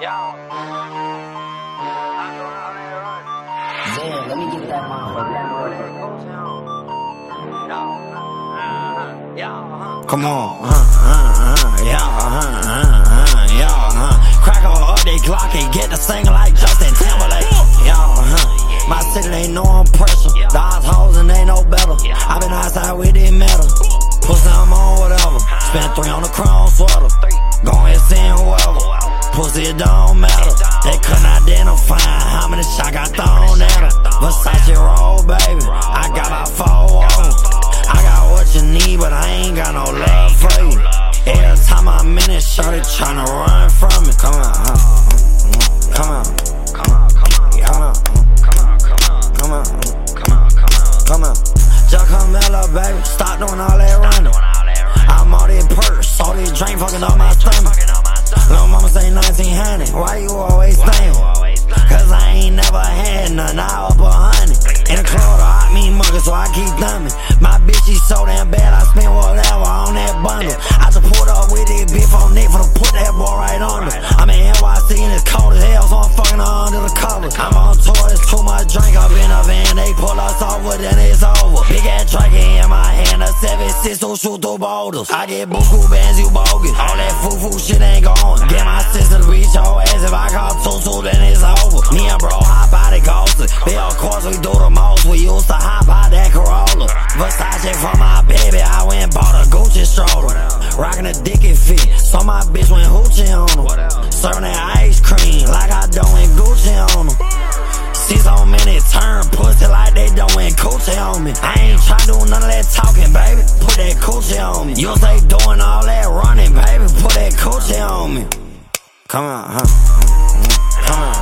Damn, let me get that motherfucker. Come on, Crack up they Glock and get the sing like Justin Timberlake. My city ain't no pressure. Dodge hoes and ain't no better. I been outside with this metal. Pussy, I'm on whatever. Spent 3 on the chrome sweater. Go ahead, send whoever. Pussy, it don't matter. They couldn't identify how many shots got thrown at her. Versace roll, baby. I got about 4 of them. I got what you need, but I ain't got no love for you. Every time I'm in it, shorty tryna run from me. Come on, come on, come on, come on. Just come mellow, baby. Stop doing all that running. I'm all this purse, all this drink fucking on my stomach. Lil' mama say 1900, why you always staying? Cause I ain't never had none, I up 100. In the club, I mean muggers, so I keep thumbing. My bitch, she so damn bad, I spend whatever on that bundle. I just pulled up with this bitch on Nick for to put that boy right under. I'm in NYC and it's cold as hell, so I'm fucking her under the covers. I'm on tour, it's too much drink up in a van. They pull us over, then it's over. Big ass drinking in my hand, a 7.6 to shoot through boulders. I get buku bands, you bogus. All that foo-foo shit ain't going. Get my sister to beat your ass. If I call 2-2, then it's over. Me and bro hop out the Costa. Of course we do the most. We used to hop out that Corolla. Versace for my baby. I went and bought a Gucci stroller. Rockin' a Dickie fit. So my bitch went hoochie on them. Serving that ice cream like I doing Gucci on them. See so many turn pussy like they doing coochie on me. I ain't tryna do none of that talking, baby. Put that coochie on me. You say doing all that running, baby. Put that coochie on me. Come on, come on,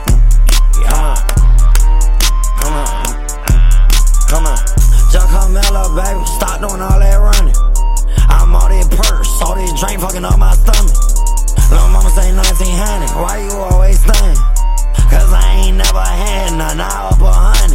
come on. Just come mellow, baby. Stop doing all that running. I'm all this purse, all this drink fucking up my stomach. Lil' mama say 1900, why you always staying? Cause I ain't never had none, I up 100.